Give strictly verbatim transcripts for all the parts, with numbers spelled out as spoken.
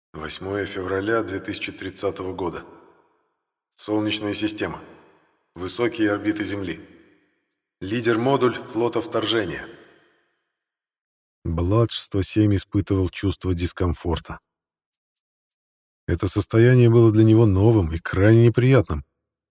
восьмое февраля две тысячи тридцатого года. Солнечная система. Высокие орбиты Земли. Лидер-модуль флота вторжения. Бладж сто семь испытывал чувство дискомфорта. Это состояние было для него новым и крайне неприятным.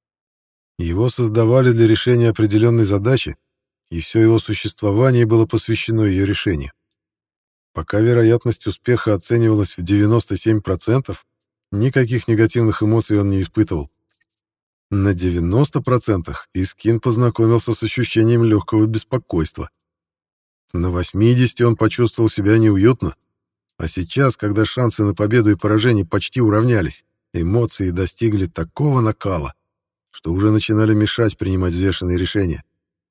Его создавали для решения определенной задачи, и все его существование было посвящено ее решению. Пока вероятность успеха оценивалась в девяносто семь процентов, никаких негативных эмоций он не испытывал. На девяноста процентах Искин познакомился с ощущением легкого беспокойства. На восьмидесяти он почувствовал себя неуютно, а сейчас, когда шансы на победу и поражение почти уравнялись, эмоции достигли такого накала, что уже начинали мешать принимать взвешенные решения.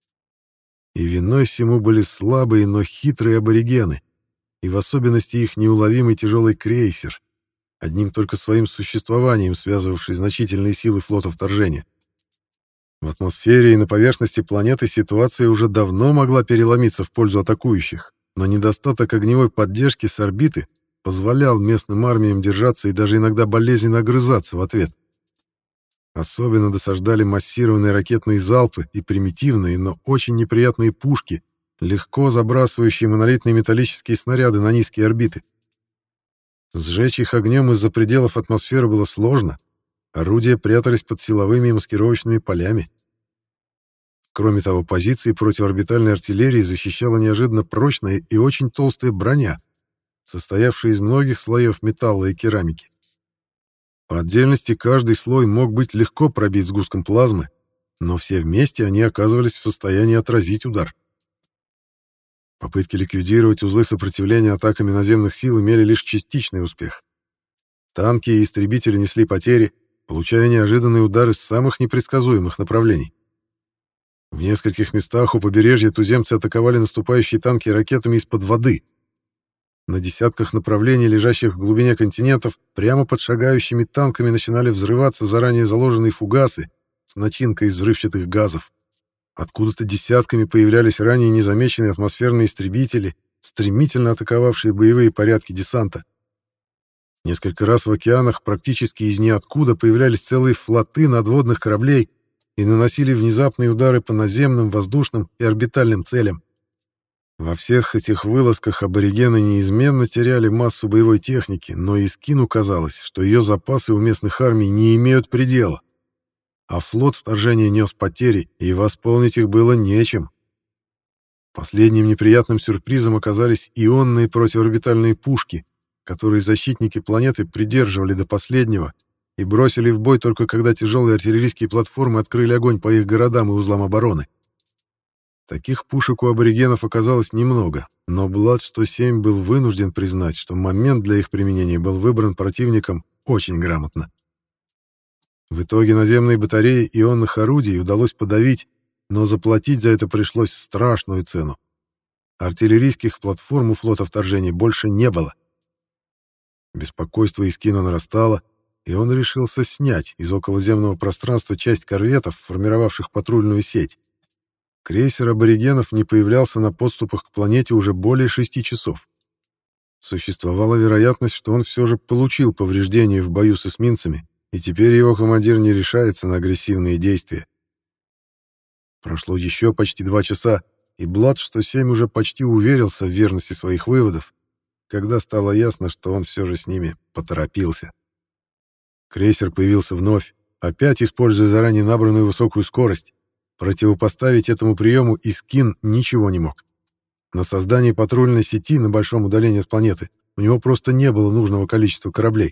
И виной всему были слабые, но хитрые аборигены, и в особенности их неуловимый тяжелый крейсер, одним только своим существованием связывавший значительные силы флота вторжения. В атмосфере и на поверхности планеты ситуация уже давно могла переломиться в пользу атакующих, но недостаток огневой поддержки с орбиты позволял местным армиям держаться и даже иногда болезненно огрызаться в ответ. Особенно досаждали массированные ракетные залпы и примитивные, но очень неприятные пушки, легко забрасывающие монолитные металлические снаряды на низкие орбиты. Сжечь их огнем из-за пределов атмосферы было сложно, орудия прятались под силовыми и маскировочными полями. Кроме того, позиции противоорбитальной артиллерии защищала неожиданно прочная и очень толстая броня, состоявшая из многих слоев металла и керамики. По отдельности каждый слой мог быть легко пробит сгустком плазмы, но все вместе они оказывались в состоянии отразить удар. Попытки ликвидировать узлы сопротивления атаками наземных сил имели лишь частичный успех. Танки и истребители несли потери, получая неожиданные удары с самых непредсказуемых направлений. В нескольких местах у побережья туземцы атаковали наступающие танки ракетами из-под воды. На десятках направлений, лежащих в глубине континентов, прямо под шагающими танками начинали взрываться заранее заложенные фугасы с начинкой из взрывчатых газов. Откуда-то десятками появлялись ранее незамеченные атмосферные истребители, стремительно атаковавшие боевые порядки десанта. Несколько раз в океанах практически из ниоткуда появлялись целые флоты надводных кораблей и наносили внезапные удары по наземным, воздушным и орбитальным целям. Во всех этих вылазках аборигены неизменно теряли массу боевой техники, но Искину казалось, что ее запасы у местных армий не имеют предела. А флот вторжения нес потери, и восполнить их было нечем. Последним неприятным сюрпризом оказались ионные противоорбитальные пушки, которые защитники планеты придерживали до последнего и бросили в бой только когда тяжелые артиллерийские платформы открыли огонь по их городам и узлам обороны. Таких пушек у аборигенов оказалось немного, но Бладж сто семь был вынужден признать, что момент для их применения был выбран противником очень грамотно. В итоге наземные батареи ионных орудий удалось подавить, но заплатить за это пришлось страшную цену. Артиллерийских платформ у флота вторжения больше не было. Беспокойство Искина нарастало, и он решился снять из околоземного пространства часть корветов, формировавших патрульную сеть. Крейсер аборигенов не появлялся на подступах к планете уже более шести часов. Существовала вероятность, что он все же получил повреждения в бою с эсминцами, и теперь его командир не решается на агрессивные действия. Прошло еще почти два часа, и Бладж сто семь уже почти уверился в верности своих выводов, когда стало ясно, что он все же с ними поторопился. Крейсер появился вновь, опять используя заранее набранную высокую скорость. Противопоставить этому приему Искин ничего не мог. На создание патрульной сети на большом удалении от планеты у него просто не было нужного количества кораблей.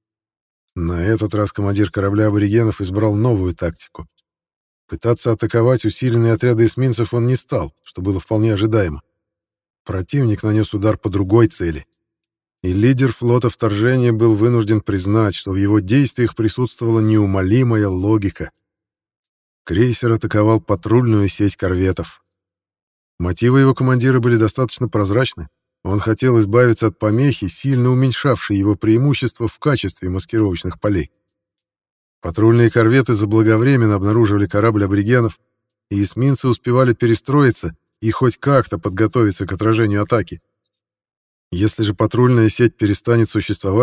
На этот раз командир корабля аборигенов избрал новую тактику. Пытаться атаковать усиленные отряды эсминцев он не стал, что было вполне ожидаемо. Противник нанес удар по другой цели. И лидер флота вторжения был вынужден признать, что в его действиях присутствовала неумолимая логика. Крейсер атаковал патрульную сеть корветов. Мотивы его командира были достаточно прозрачны. Он хотел избавиться от помехи, сильно уменьшавшей его преимущество в качестве маскировочных полей. Патрульные корветы заблаговременно обнаруживали корабль аборигенов, и эсминцы успевали перестроиться и хоть как-то подготовиться к отражению атаки. Если же патрульная сеть перестанет существовать,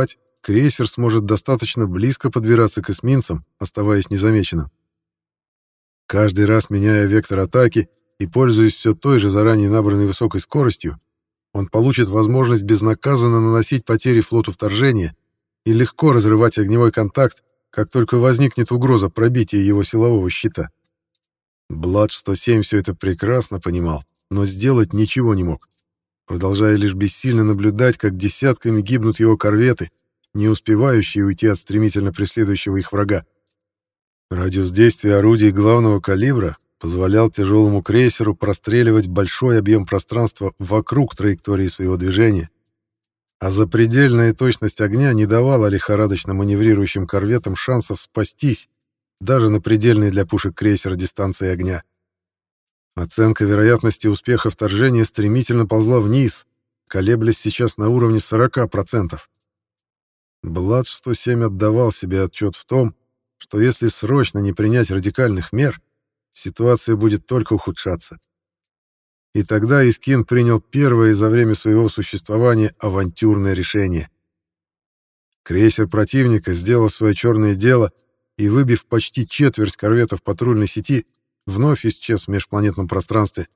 крейсер сможет достаточно близко подбираться к эсминцам, оставаясь незамеченным. Каждый раз меняя вектор атаки и пользуясь все той же заранее набранной высокой скоростью, он получит возможность безнаказанно наносить потери флоту вторжения и легко разрывать огневой контакт, как только возникнет угроза пробития его силового щита. Бладж сто семь все это прекрасно понимал, но сделать ничего не мог, продолжая лишь бессильно наблюдать, как десятками гибнут его корветы, не успевающие уйти от стремительно преследующего их врага. Радиус действия орудий главного калибра позволял тяжелому крейсеру простреливать большой объем пространства вокруг траектории своего движения, а запредельная точность огня не давала лихорадочно маневрирующим корветам шансов спастись даже на предельной для пушек крейсера дистанции огня. Оценка вероятности успеха вторжения стремительно ползла вниз, колеблясь сейчас на уровне сорок процентов. Бладж сто семь отдавал себе отчет в том, что если срочно не принять радикальных мер, ситуация будет только ухудшаться. И тогда Искин принял первое за время своего существования авантюрное решение. Крейсер противника, сделав свое черное дело и выбив почти четверть корветов патрульной сети, вновь исчез в межпланетном пространстве.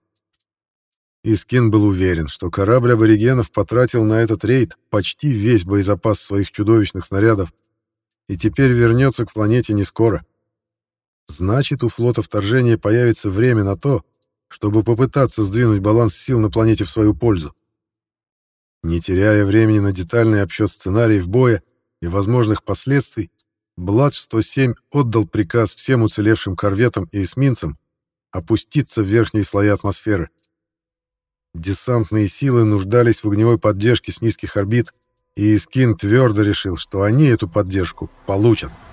Искин был уверен, что корабль аборигенов потратил на этот рейд почти весь боезапас своих чудовищных снарядов и теперь вернется к планете не скоро. Значит, у флота вторжения появится время на то, чтобы попытаться сдвинуть баланс сил на планете в свою пользу. Не теряя времени на детальный обсчет сценариев боя и возможных последствий, Бладж сто семь отдал приказ всем уцелевшим корветам и эсминцам опуститься в верхние слои атмосферы. Десантные силы нуждались в огневой поддержке с низких орбит, и Искин твердо решил, что они эту поддержку получат.